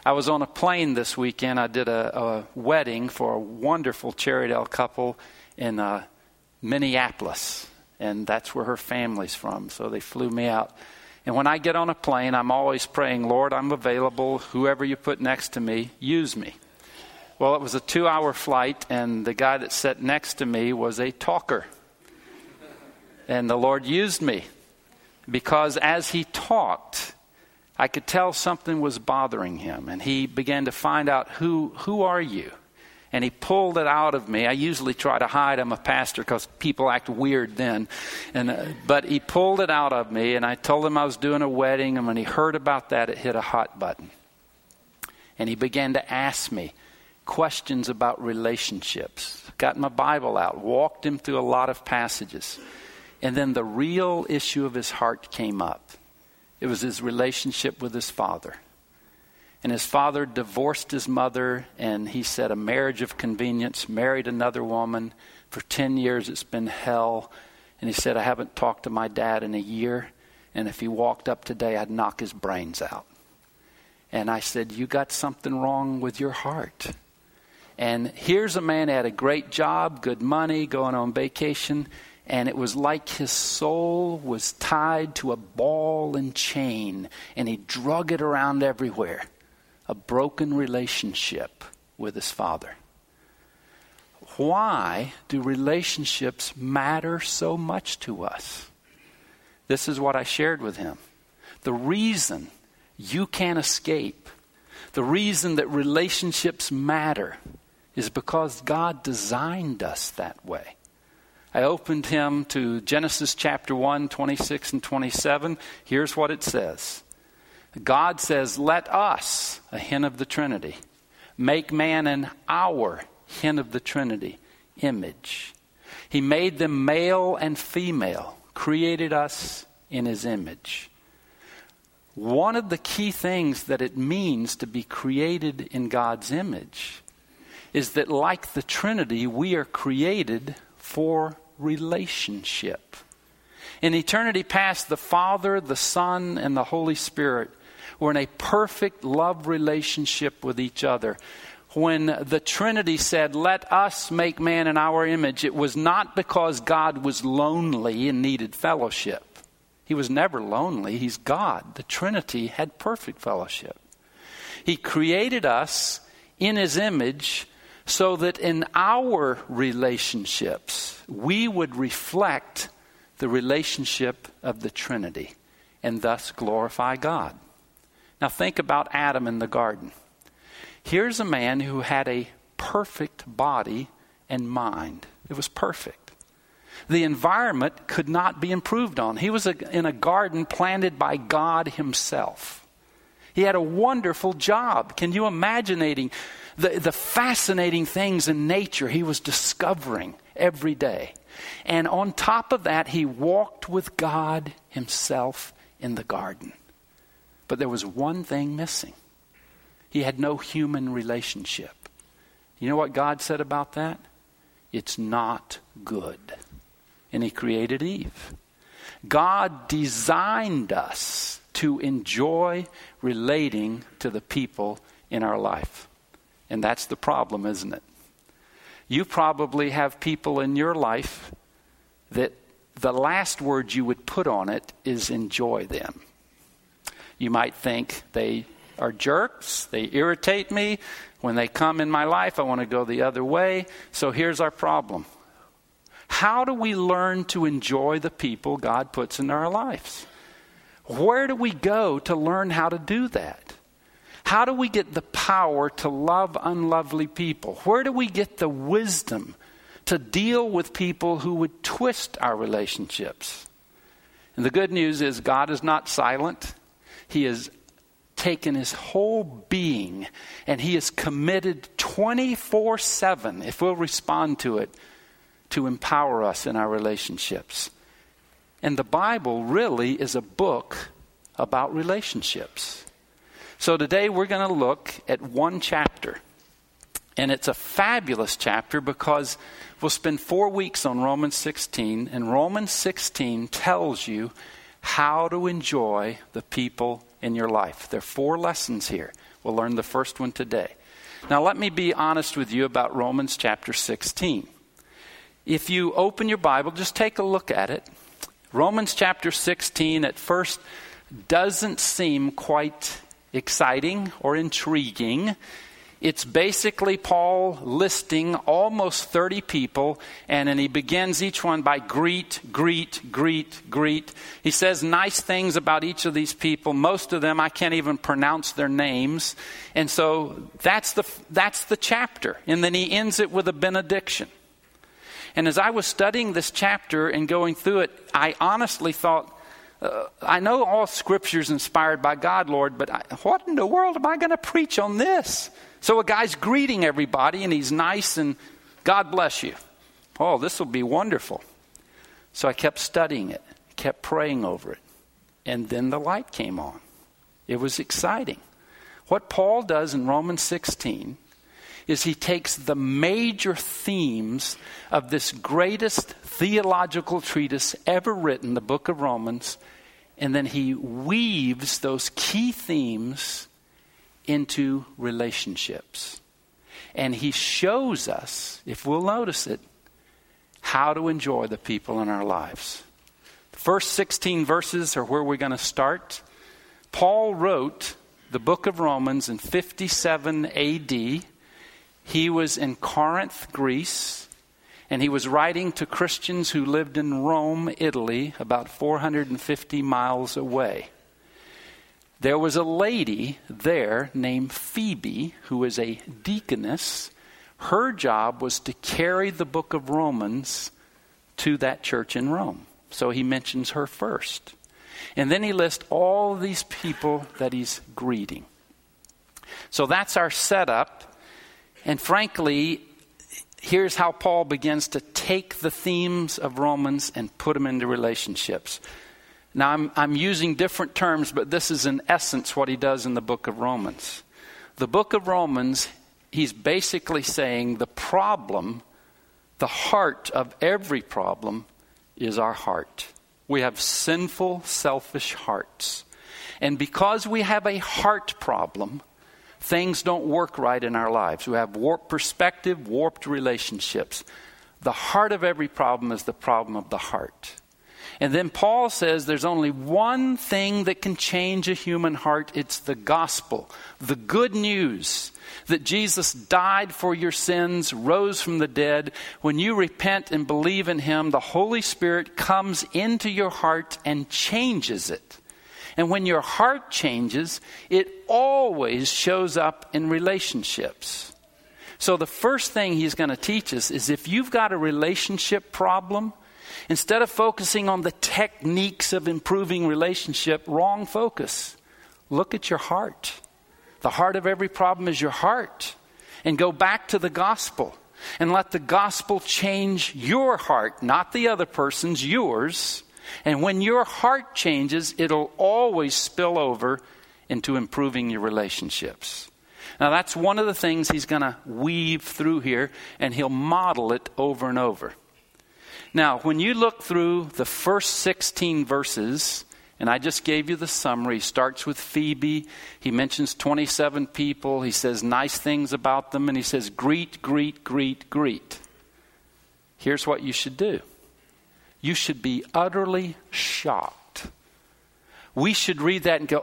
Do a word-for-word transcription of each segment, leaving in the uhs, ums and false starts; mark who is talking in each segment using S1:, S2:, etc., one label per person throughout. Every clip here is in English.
S1: I was on a plane this weekend. I did a, a wedding for a wonderful Cherrydale couple in uh, Minneapolis, and that's where her family's from. So they flew me out. And when I get on a plane, I'm always praying, Lord, I'm available. Whoever you put next to me, use me. Well, it was a two-hour flight, and the guy that sat next to me was a talker. And the Lord used me because as he talked, I could tell something was bothering him. And he began to find out, who who are you? And he pulled it out of me. I usually try to hide I'm a pastor because people act weird then. And uh, But he pulled it out of me, and I told him I was doing a wedding. And when he heard about that, it hit a hot button. And he began to ask me questions about relationships. Got my Bible out, walked him through a lot of passages. And then the real issue of his heart came up. It was his relationship with his father. And his father divorced his mother, and he said a marriage of convenience, married another woman. For ten years it's been hell. And he said, I haven't talked to my dad in a year, and if he walked up today, I'd knock his brains out. And I said, you got something wrong with your heart. And here's a man that had a great job, good money, going on vacation, and it was like his soul was tied to a ball and chain, and he drug it around everywhere. A broken relationship with his father. Why do relationships matter so much to us? This is what I shared with him. The reason you can't escape, the reason that relationships matter, is because God designed us that way. I opened him to Genesis chapter one, twenty-six and twenty-seven. Here's what it says. God says, let us, a hint of the Trinity, make man in our, hint of the Trinity, image. He made them male and female, created us in his image. One of the key things that it means to be created in God's image is that, like the Trinity, we are created for relationship. In eternity past, the Father, the Son, and the Holy Spirit were in a perfect love relationship with each other. When the Trinity said, let us make man in our image, it was not because God was lonely and needed fellowship. He was never lonely. He's God. The Trinity had perfect fellowship. He created us in his image so that in our relationships, we would reflect the relationship of the Trinity and thus glorify God. Now think about Adam in the garden. Here's a man who had a perfect body and mind. It was perfect. The environment could not be improved on. He was a, in a garden planted by God himself. He had a wonderful job. Can you imagine the, the fascinating things in nature he was discovering every day? And on top of that, he walked with God himself in the garden. But there was one thing missing. He had no human relationship. You know what God said about that? It's not good. And he created Eve. God designed us to enjoy relating to the people in our life. And that's the problem, isn't it? You probably have people in your life that the last word you would put on it is enjoy them. You might think they are jerks, they irritate me. When they come in my life, I want to go the other way. So here's our problem. How do we learn to enjoy the people God puts in our lives? Where do we go to learn how to do that? How do we get the power to love unlovely people? Where do we get the wisdom to deal with people who would twist our relationships? And the good news is God is not silent. He has taken his whole being and he is committed twenty-four seven, if we'll respond to it, to empower us in our relationships. And the Bible really is a book about relationships. So today we're going to look at one chapter. And it's a fabulous chapter because we'll spend four weeks on Romans sixteen. And Romans sixteen tells you how to enjoy the people in your life. There are four lessons here. We'll learn the first one today. Now, let me be honest with you about Romans chapter sixteen. If you open your Bible, just take a look at it. Romans chapter sixteen at first doesn't seem quite exciting or intriguing. It's basically Paul listing almost thirty people, and then he begins each one by greet, greet, greet, greet. He says nice things about each of these people. Most of them I can't even pronounce their names. And so that's the that's the chapter. And then he ends it with a benediction. And as I was studying this chapter and going through it, I honestly thought, uh, I know all Scripture is inspired by God, Lord, but I, what in the world am I going to preach on this? So a guy's greeting everybody, and he's nice, and God bless you. Oh, this will be wonderful. So I kept studying it, kept praying over it, and then the light came on. It was exciting. What Paul does in Romans sixteen is he takes the major themes of this greatest theological treatise ever written, the book of Romans, and then he weaves those key themes into relationships. And he shows us, if we'll notice it, how to enjoy the people in our lives. The first sixteen verses are where we're going to start. Paul wrote the book of Romans in fifty-seven A D. He was in Corinth, Greece, and he was writing to Christians who lived in Rome, Italy, about four hundred fifty miles away. There was a lady there named Phoebe who was a deaconess. Her job was to carry the book of Romans to that church in Rome. So he mentions her first. And then he lists all of these people that he's greeting. So that's our setup. And frankly, here's how Paul begins to take the themes of Romans and put them into relationships. Now, I'm, I'm using different terms, but this is in essence what he does in the book of Romans. The book of Romans, he's basically saying the problem, the heart of every problem is our heart. We have sinful, selfish hearts. And because we have a heart problem, things don't work right in our lives. We have warped perspective, warped relationships. The heart of every problem is the problem of the heart. And then Paul says there's only one thing that can change a human heart. It's the gospel, the good news that Jesus died for your sins, rose from the dead. When you repent and believe in him, the Holy Spirit comes into your heart and changes it. And when your heart changes, it always shows up in relationships. So the first thing he's going to teach us is if you've got a relationship problem, instead of focusing on the techniques of improving relationship, wrong focus. Look at your heart. The heart of every problem is your heart. And go back to the gospel. And let the gospel change your heart, not the other person's, yours. And when your heart changes, it'll always spill over into improving your relationships. Now that's one of the things he's going to weave through here, and he'll model it over and over. Now, when you look through the first sixteen verses, and I just gave you the summary, he starts with Phoebe. He mentions twenty-seven people. He says nice things about them, and he says greet, greet, greet, greet. Here's what you should do. You should be utterly shocked. We should read that and go,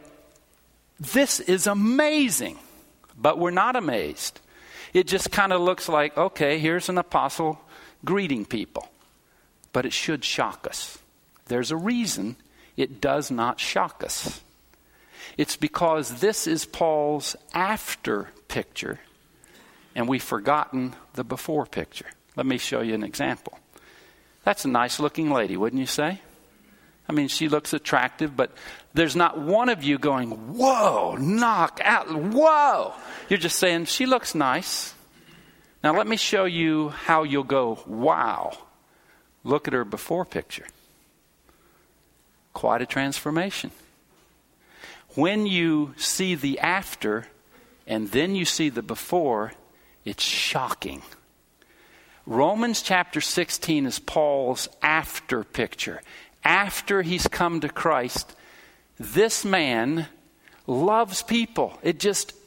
S1: this is amazing. But we're not amazed. It just kind of looks like, okay, here's an apostle greeting people. But it should shock us. There's a reason it does not shock us. It's because this is Paul's after picture, and we've forgotten the before picture. Let me show you an example. That's a nice looking lady, wouldn't you say? I mean, she looks attractive, but there's not one of you going, whoa, knock out, whoa. You're just saying, she looks nice. Now let me show you how you'll go, wow. Look at her before picture. Quite a transformation. When you see the after and then you see the before, it's shocking. Romans chapter sixteen is Paul's after picture. After he's come to Christ, this man loves people. It just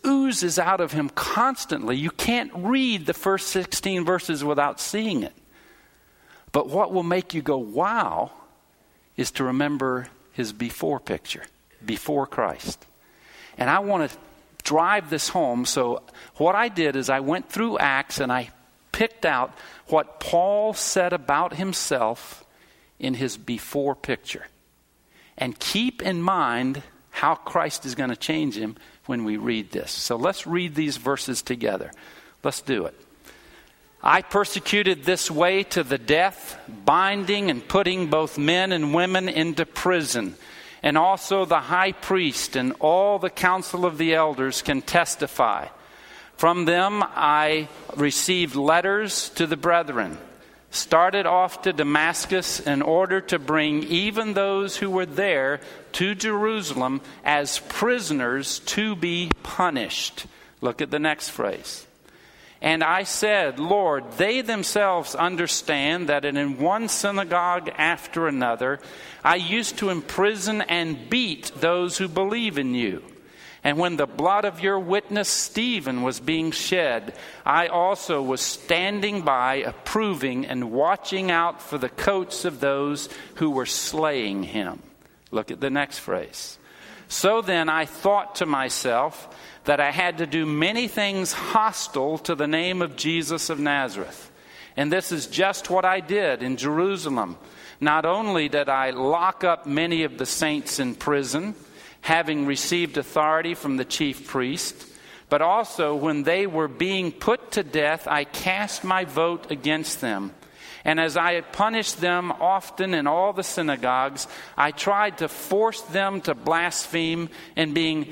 S1: oozes out of him constantly. You can't read the first sixteen verses without seeing it. But what will make you go, wow, is to remember his before picture, before Christ. And I want to drive this home. So what I did is I went through Acts and I picked out what Paul said about himself in his before picture. And keep in mind how Christ is going to change him when we read this. So let's read these verses together. Let's do it. I persecuted this way to the death, binding and putting both men and women into prison. And also the high priest and all the council of the elders can testify. From them I received letters to the brethren. Started off to Damascus in order to bring even those who were there to Jerusalem as prisoners to be punished. Look at the next phrase. And I said, Lord, they themselves understand that in one synagogue after another, I used to imprison and beat those who believe in you. And when the blood of your witness Stephen was being shed, I also was standing by, approving and watching out for the coats of those who were slaying him. Look at the next phrase. So then I thought to myself that I had to do many things hostile to the name of Jesus of Nazareth. And this is just what I did in Jerusalem. Not only did I lock up many of the saints in prison, having received authority from the chief priest, but also when they were being put to death, I cast my vote against them. And as I had punished them often in all the synagogues, I tried to force them to blaspheme, and being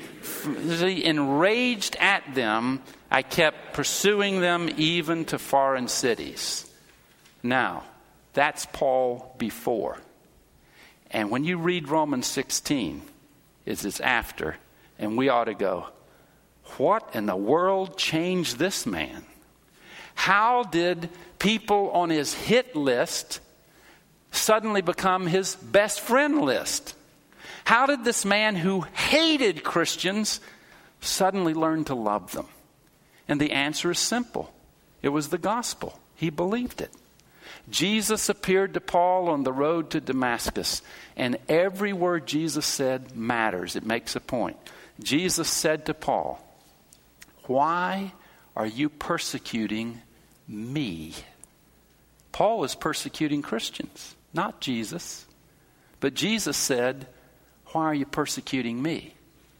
S1: enraged at them, I kept pursuing them even to foreign cities. Now, that's Paul before. And when you read Romans sixteen, it's its after, and we ought to go, what in the world changed this man? How did people on his hit list suddenly become his best friend list? How did this man who hated Christians suddenly learn to love them? And the answer is simple. It was the gospel. He believed it. Jesus appeared to Paul on the road to Damascus, and every word Jesus said matters. It makes a point. Jesus said to Paul, why are you persecuting me? Paul was persecuting Christians, not Jesus. But Jesus said, why are you persecuting me?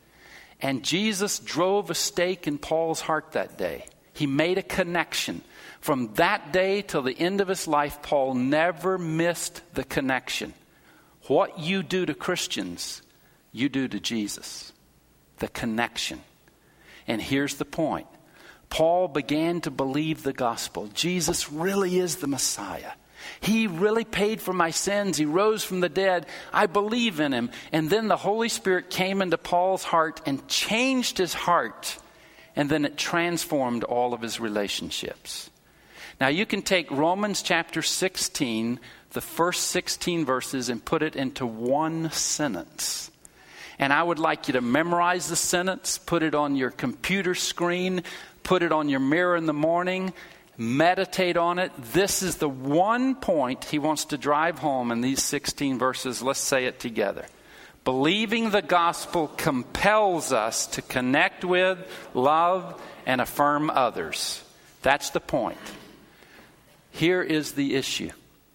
S1: And Jesus drove a stake in Paul's heart that day. He made a connection. From that day till the end of his life, Paul never missed the connection. What you do to Christians, you do to Jesus. The connection. And here's the point. Paul began to believe the gospel. Jesus really is the Messiah. He really paid for my sins. He rose from the dead. I believe in him. And then the Holy Spirit came into Paul's heart and changed his heart. And then it transformed all of his relationships. Now you can take Romans chapter sixteen, the first sixteen verses, and put it into one sentence. And I would like you to memorize the sentence, put it on your computer screen, put it on your mirror in the morning, meditate on it. This is the one point he wants to drive home in these sixteen verses. Let's say it together. Believing the gospel compels us to connect with, love, and affirm others. That's the point. Here is the issue.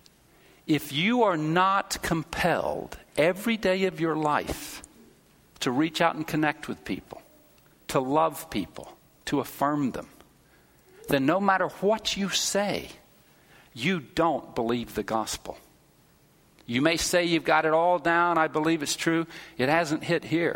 S1: If you are not compelled every day of your life to reach out and connect with people, to love people, to affirm them, then no matter what you say, you don't believe the gospel. You may say you've got it all down, I believe it's true. It hasn't hit here.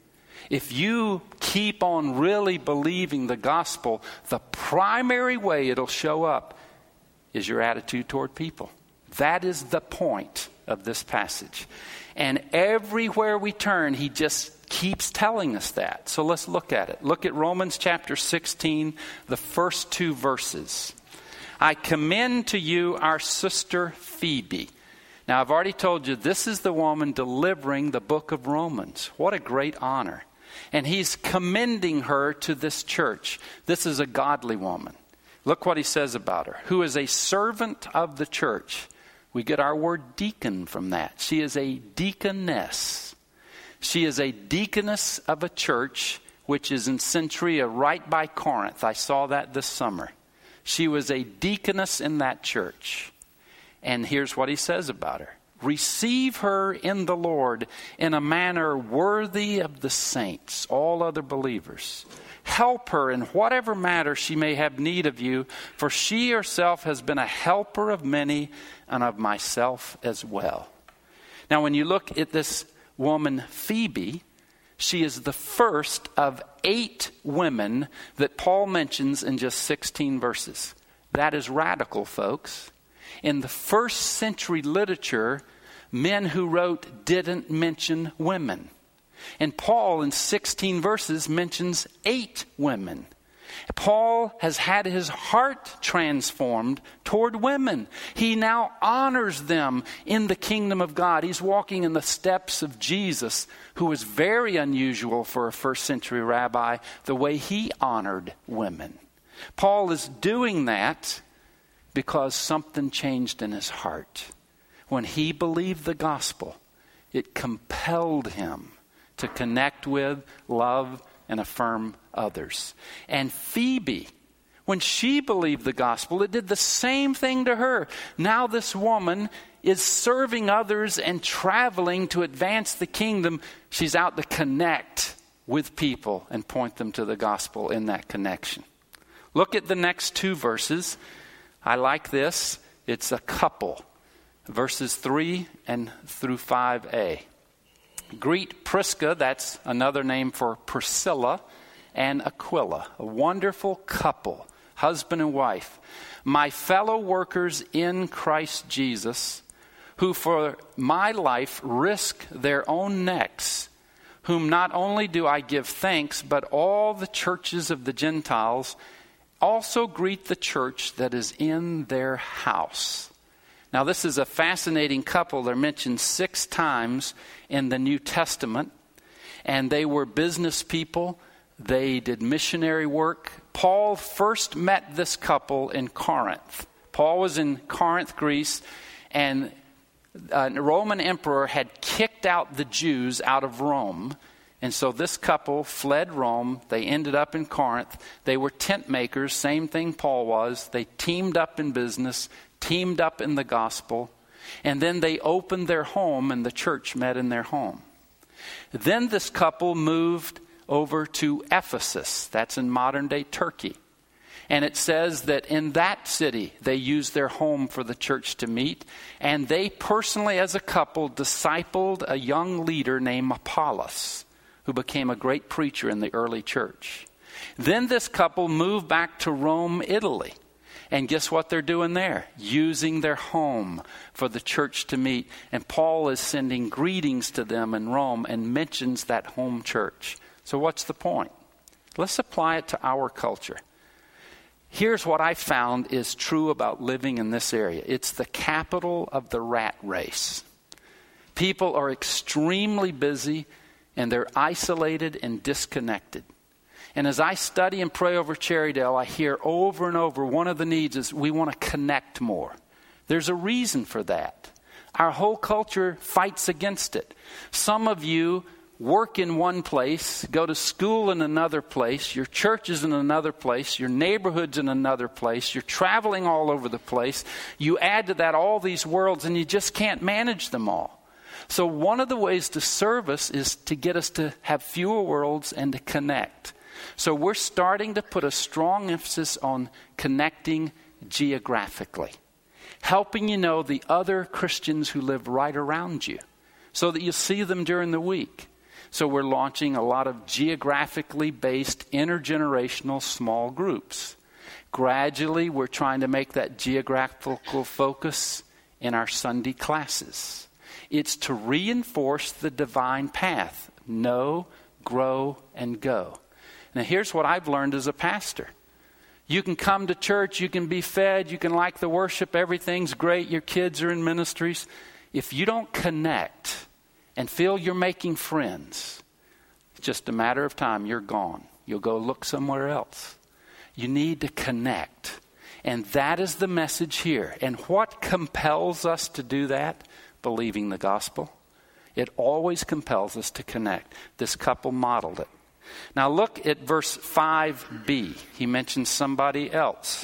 S1: If you keep on really believing the gospel, the primary way it'll show up is your attitude toward people. That is the point of this passage. And everywhere we turn, he just keeps telling us that. So let's look at it. Look at Romans chapter sixteen, the first two verses. I commend to you our sister Phoebe. Now, I've already told you this is the woman delivering the book of Romans. What a great honor. And he's commending her to this church. This is a godly woman. Look what he says about her. Who is a servant of the church. We get our word deacon from that. She is a deaconess. She is a deaconess of a church which is in Centuria, right by Corinth. I saw that this summer. She was a deaconess in that church. And here's what he says about her. Receive her in the Lord in a manner worthy of the saints, all other believers. Help her in whatever matter she may have need of you, for she herself has been a helper of many and of myself as well. Now, when you look at this woman, Phoebe, she is the first of eight women that Paul mentions in just sixteen verses. That is radical, folks. In the first century literature, men who wrote didn't mention women. And Paul in sixteen verses mentions eight women. Paul has had his heart transformed toward women. He now honors them in the kingdom of God. He's walking in the steps of Jesus, who was very unusual for a first century rabbi, the way he honored women. Paul is doing that because something changed in his heart. When he believed the gospel, it compelled him to connect with, love, and affirm others. And Phoebe, when she believed the gospel, it did the same thing to her. Now this woman is serving others and traveling to advance the kingdom. She's out to connect with people and point them to the gospel in that connection. Look at the next two verses. I like this. It's a couple. Verses three and through five a. Greet Prisca, that's another name for Priscilla, and Aquila, a wonderful couple, husband and wife, my fellow workers in Christ Jesus, who for my life risk their own necks, whom not only do I give thanks, but all the churches of the Gentiles also greet the church that is in their house. Now, this is a fascinating couple. They're mentioned six times in the New Testament. And they were business people. They did missionary work. Paul first met this couple in Corinth. Paul was in Corinth, Greece, and a Roman emperor had kicked out the Jews out of Rome. And so this couple fled Rome. They ended up in Corinth. They were tent makers, same thing Paul was. They teamed up in business, teamed up in the gospel, and then they opened their home and the church met in their home. Then this couple moved over to Ephesus. That's in modern day Turkey. And it says that in that city they used their home for the church to meet, and they personally as a couple discipled a young leader named Apollos, who became a great preacher in the early church. Then this couple moved back to Rome, Italy. And guess what they're doing there? Using their home for the church to meet. And Paul is sending greetings to them in Rome and mentions that home church. So what's the point? Let's apply it to our culture. Here's what I found is true about living in this area. It's the capital of the rat race. People are extremely busy and they're isolated and disconnected. And as I study and pray over Cherrydale, I hear over and over one of the needs is we want to connect more. There's a reason for that. Our whole culture fights against it. Some of you work in one place, go to school in another place, your church is in another place, your neighborhood's in another place, you're traveling all over the place. You add to that all these worlds and you just can't manage them all. So one of the ways to serve us is to get us to have fewer worlds and to connect. So we're starting to put a strong emphasis on connecting geographically, helping you know the other Christians who live right around you so that you see them during the week. So we're launching a lot of geographically based intergenerational small groups. Gradually, we're trying to make that geographical focus in our Sunday classes. It's to reinforce the divine path. Know, grow, and go. Now, here's what I've learned as a pastor. You can come to church, you can be fed, you can like the worship, everything's great, your kids are in ministries. If you don't connect and feel you're making friends, It's just a matter of time. You're gone. You'll go look somewhere else. You need to connect. And that is the message here. And what compels us to do that? Believing the gospel. It always compels us to connect. This couple modeled it. Now look at verse five b. He mentions somebody else.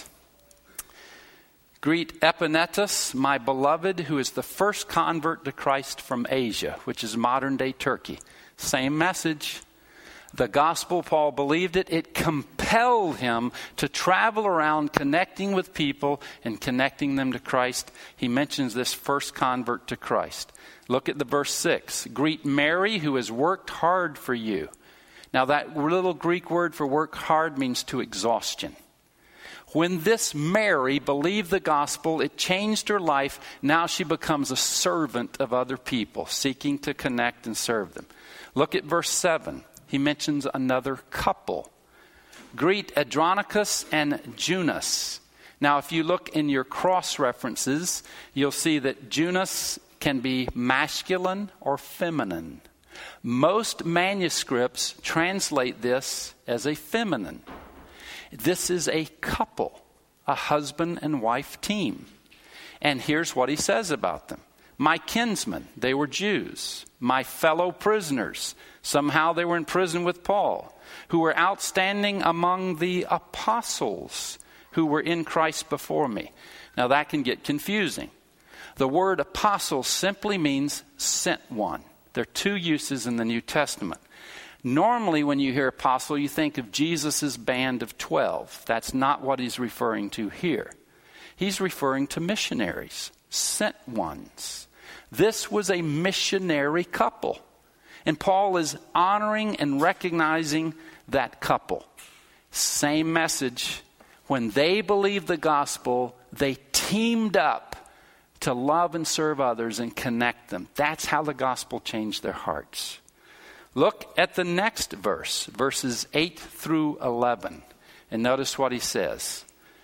S1: Greet Epanetus, my beloved, who is the first convert to Christ from Asia, which is modern-day Turkey. Same message. The gospel, Paul believed it. It compelled him to travel around connecting with people and connecting them to Christ. He mentions this first convert to Christ. Look at the verse six. Greet Mary, who has worked hard for you. Now that little Greek word for work hard means to exhaustion. When this Mary believed the gospel, it changed her life. Now she becomes a servant of other people, seeking to connect and serve them. Look at verse seven. He mentions another couple. Greet Andronicus and Junus. Now, if you look in your cross references, you'll see that Junus can be masculine or feminine. Most manuscripts translate this as a feminine. This is a couple, a husband and wife team. And here's what he says about them. My kinsmen, they were Jews. My fellow prisoners, somehow they were in prison with Paul, who were outstanding among the apostles who were in Christ before me. Now that can get confusing. The word apostle simply means sent one. There are two uses in the New Testament. Normally when you hear apostle, you think of Jesus' band of twelve. That's not what he's referring to here. He's referring to missionaries, sent ones. This was a missionary couple. And Paul is honoring and recognizing that couple. Same message. When they believed the gospel, they teamed up to love and serve others and connect them. That's how the gospel changed their hearts. Look at the next verse, verses eight through eleven. And notice what he says.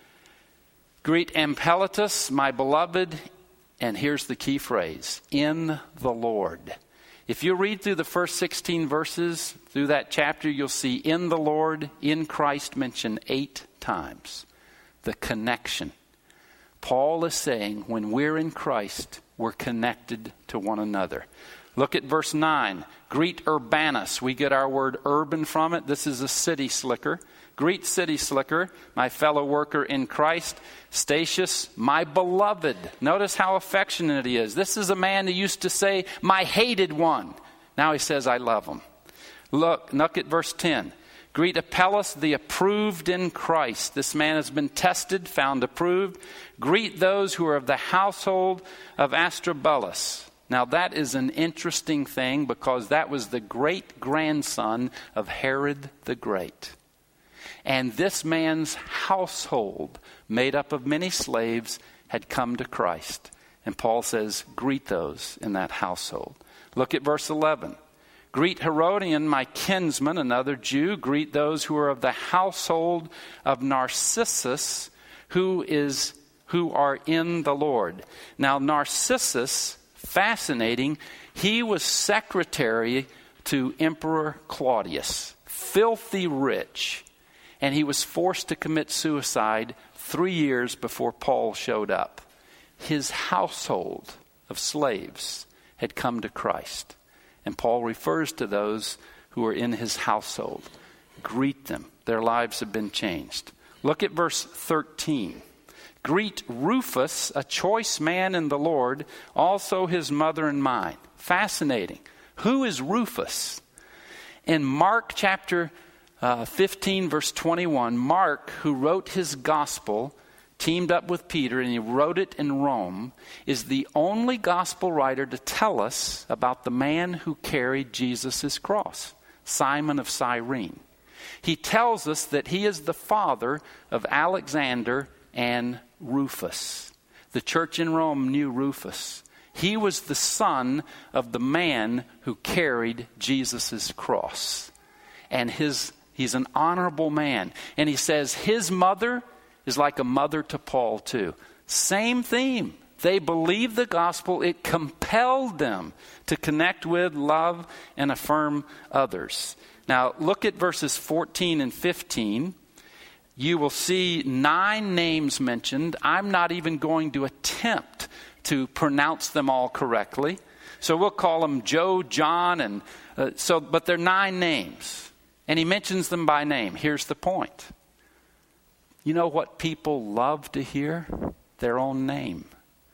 S1: Greet Ampliatus, my beloved. And here's the key phrase, in the Lord. If you read through the first sixteen verses, through that chapter, you'll see in the Lord, in Christ mentioned eight times. The connection. Paul is saying when we're in Christ, we're connected to one another. Look at verse nine. Greet Urbanus. We get our word urban from it. This is a city slicker. Greet city slicker, my fellow worker in Christ. Statius, my beloved. Notice how affectionate he is. This is a man who used to say, my hated one. Now he says, I love him. Look, look at verse ten. Greet Apelles, the approved in Christ. This man has been tested, found approved. Greet those who are of the household of Astrobulus. Now that is an interesting thing because that was the great-grandson of Herod the Great. And this man's household, made up of many slaves, had come to Christ. And Paul says, greet those in that household. Look at verse eleven. Greet Herodian, my kinsman, another Jew. Greet those who are of the household of Narcissus, who is who are in the Lord. Now Narcissus, fascinating, he was secretary to Emperor Claudius, filthy rich. And he was forced to commit suicide three years before Paul showed up. His household of slaves had come to Christ. And Paul refers to those who are in his household. Greet them. Their lives have been changed. Look at verse thirteen. Greet Rufus, a choice man in the Lord, also his mother and mine. Fascinating. Who is Rufus? In Mark chapter Uh, fifteen verse twenty-one, Mark, who wrote his gospel, teamed up with Peter, and he wrote it in Rome, is the only gospel writer to tell us about the man who carried Jesus' cross, Simon of Cyrene. He tells us that he is the father of Alexander and Rufus. The church in Rome knew Rufus. He was the son of the man who carried Jesus' cross. And his He's an honorable man. And he says his mother is like a mother to Paul too. Same theme. They believed the gospel. It compelled them to connect with, love, and affirm others. Now, look at verses fourteen and fifteen. You will see nine names mentioned. I'm not even going to attempt to pronounce them all correctly. So we'll call them Joe, John, and uh, so, but they're nine names. And he mentions them by name. Here's the point. You know what people love to hear? Their own name.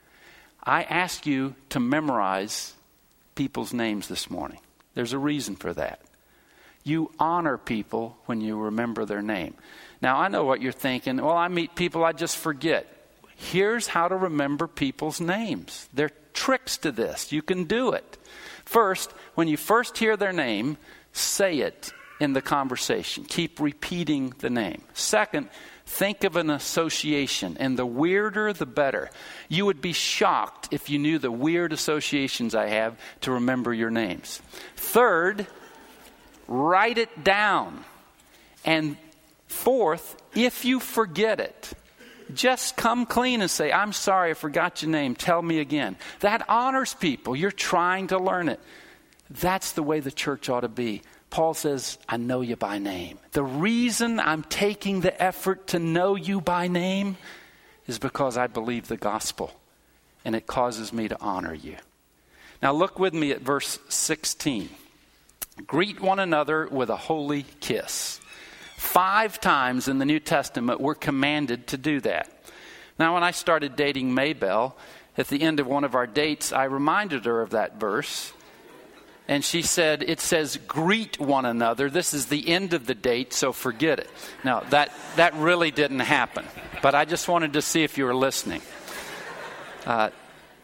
S1: I ask you to memorize people's names this morning. There's a reason for that. You honor people when you remember their name. Now, I know what you're thinking. Well, I meet people I just forget. Here's how to remember people's names. There are tricks to this. You can do it. First, when you first hear their name, say it in the conversation. Keep repeating the name. Second, think of an association, and the weirder, the better. You would be shocked if you knew the weird associations I have to remember your names. Third, write it down. And fourth, if you forget it, just come clean and say, I'm sorry, I forgot your name. Tell me again. That honors people. You're trying to learn it. That's the way the church ought to be. Paul says, I know you by name. The reason I'm taking the effort to know you by name is because I believe the gospel, and it causes me to honor you. Now look with me at verse sixteen. Greet one another with a holy kiss. Five times in the New Testament we're commanded to do that. Now when I started dating Maybell, at the end of one of our dates, I reminded her of that verse. And she said, it says, greet one another. This is the end of the date, so forget it. Now, that, that really didn't happen. But I just wanted to see if you were listening. Uh,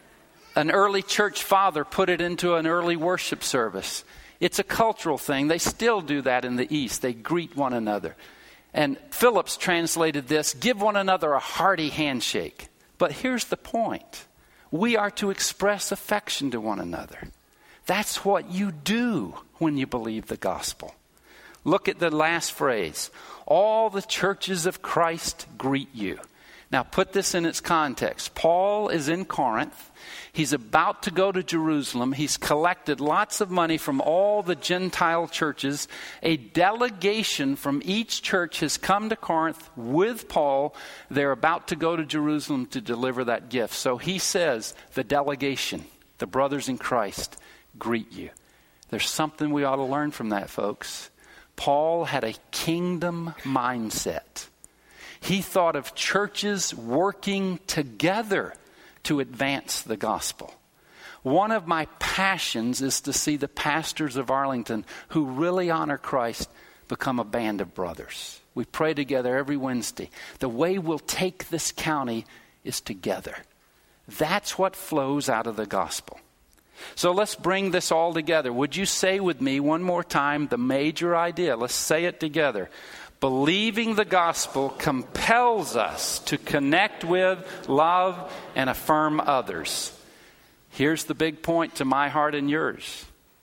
S1: an early church father put it into an early worship service. It's a cultural thing. They still do that in the East. They greet one another. And Phillips translated this, give one another a hearty handshake. But here's the point. We are to express affection to one another. That's what you do when you believe the gospel. Look at the last phrase. All the churches of Christ greet you. Now put this in its context. Paul is in Corinth. He's about to go to Jerusalem. He's collected lots of money from all the Gentile churches. A delegation from each church has come to Corinth with Paul. They're about to go to Jerusalem to deliver that gift. So he says, the delegation, the brothers in Christ, greet you. There's something we ought to learn from that, folks. Paul had a kingdom mindset. He thought of churches working together to advance the gospel. One of my passions is to see the pastors of Arlington who really honor Christ become a band of brothers. We pray together every Wednesday. The way we'll take this county is together. That's what flows out of the gospel. So let's bring this all together. Would you say with me one more time the major idea? Let's say it together. Believing the gospel compels us to connect with, love, and affirm others. Here's the big point to my heart and yours.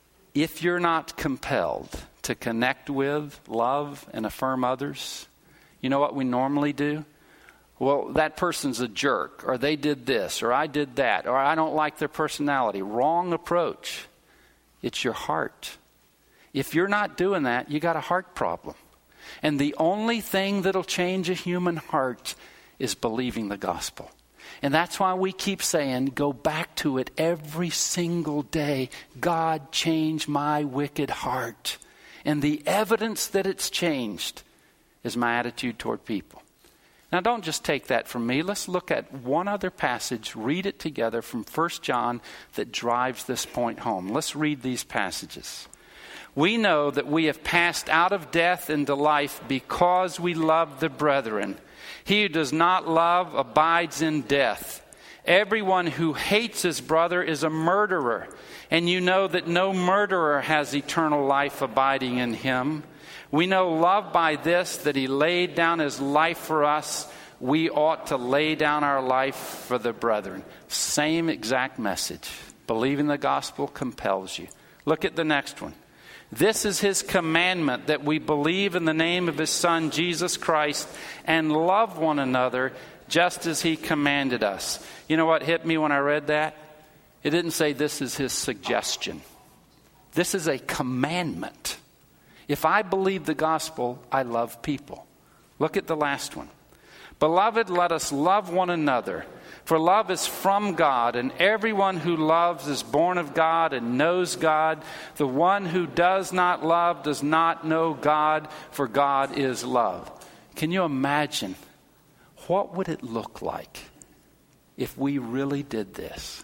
S1: If you're not compelled to connect with, love, and affirm others, you know what we normally do? Well, that person's a jerk, or they did this, or I did that, or I don't like their personality. Wrong approach. It's your heart. If you're not doing that, you got a heart problem. And the only thing that'll change a human heart is believing the gospel. And that's why we keep saying, go back to it every single day. God, change my wicked heart. And the evidence that it's changed is my attitude toward people. Now, don't just take that from me. Let's look at one other passage, read it together from First John that drives this point home. Let's read these passages. We know that we have passed out of death into life because we love the brethren. He who does not love abides in death. Everyone who hates his brother is a murderer, and you know that no murderer has eternal life abiding in him. We know love by this, that he laid down his life for us. We ought to lay down our life for the brethren. Same exact message. Believing the gospel compels you. Look at the next one. This is his commandment, that we believe in the name of his Son, Jesus Christ, and love one another just as he commanded us. You know what hit me when I read that? It didn't say this is his suggestion. This is a commandment. If I believe the gospel, I love people. Look at the last one. Beloved, let us love one another, for love is from God, and everyone who loves is born of God and knows God. The one who does not love does not know God, for God is love. Can you imagine what would it look like if we really did this?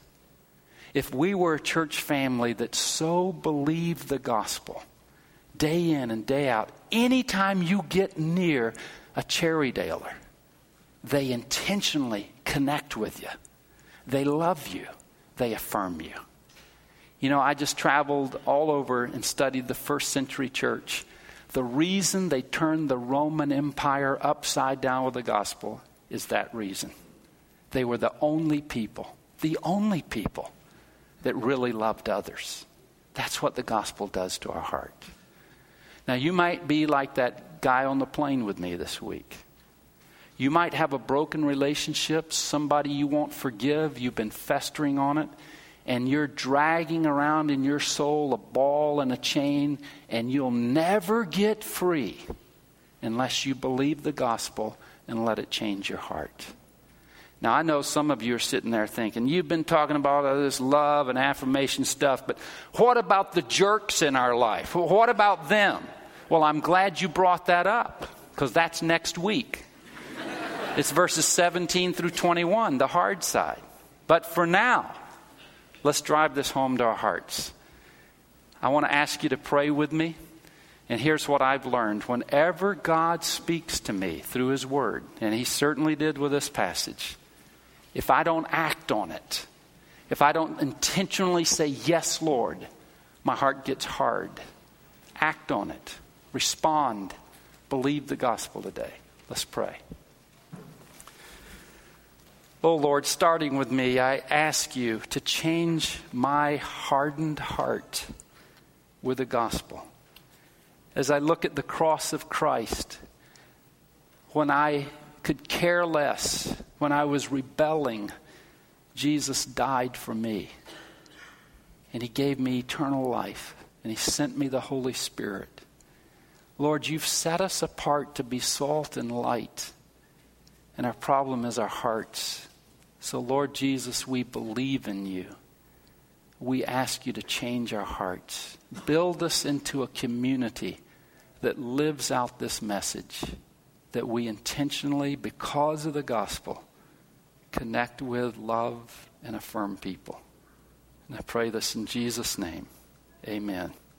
S1: If we were a church family that so believed the gospel, day in and day out, anytime you get near a cherry daler, they intentionally connect with you. They love you. They affirm you. You know, I just traveled all over and studied the first century church. The reason they turned the Roman Empire upside down with the gospel is that reason. They were the only people, the only people that really loved others. That's what the gospel does to our heart. Now, you might be like that guy on the plane with me this week. You might have a broken relationship, somebody you won't forgive, you've been festering on it, and you're dragging around in your soul a ball and a chain, and you'll never get free unless you believe the gospel and let it change your heart. Now, I know some of you are sitting there thinking, you've been talking about all this love and affirmation stuff, but what about the jerks in our life? What about them? Well, I'm glad you brought that up, because that's next week. It's verses seventeen through twenty-one, the hard side. But for now, let's drive this home to our hearts. I want to ask you to pray with me. And here's what I've learned. Whenever God speaks to me through His Word, and He certainly did with this passage, if I don't act on it, if I don't intentionally say, yes, Lord, my heart gets hard. Act on it. Respond. Believe the gospel today. Let's pray. Oh Lord, starting with me, I ask you to change my hardened heart with the gospel. As I look at the cross of Christ, when I could care less, when I was rebelling, Jesus died for me. And He gave me eternal life. And He sent me the Holy Spirit. Lord, you've set us apart to be salt and light. And our problem is our hearts. So Lord Jesus, we believe in you. We ask you to change our hearts. Build us into a community that lives out this message. That we intentionally, because of the gospel, connect with, love, and affirm people. And I pray this in Jesus' name. Amen.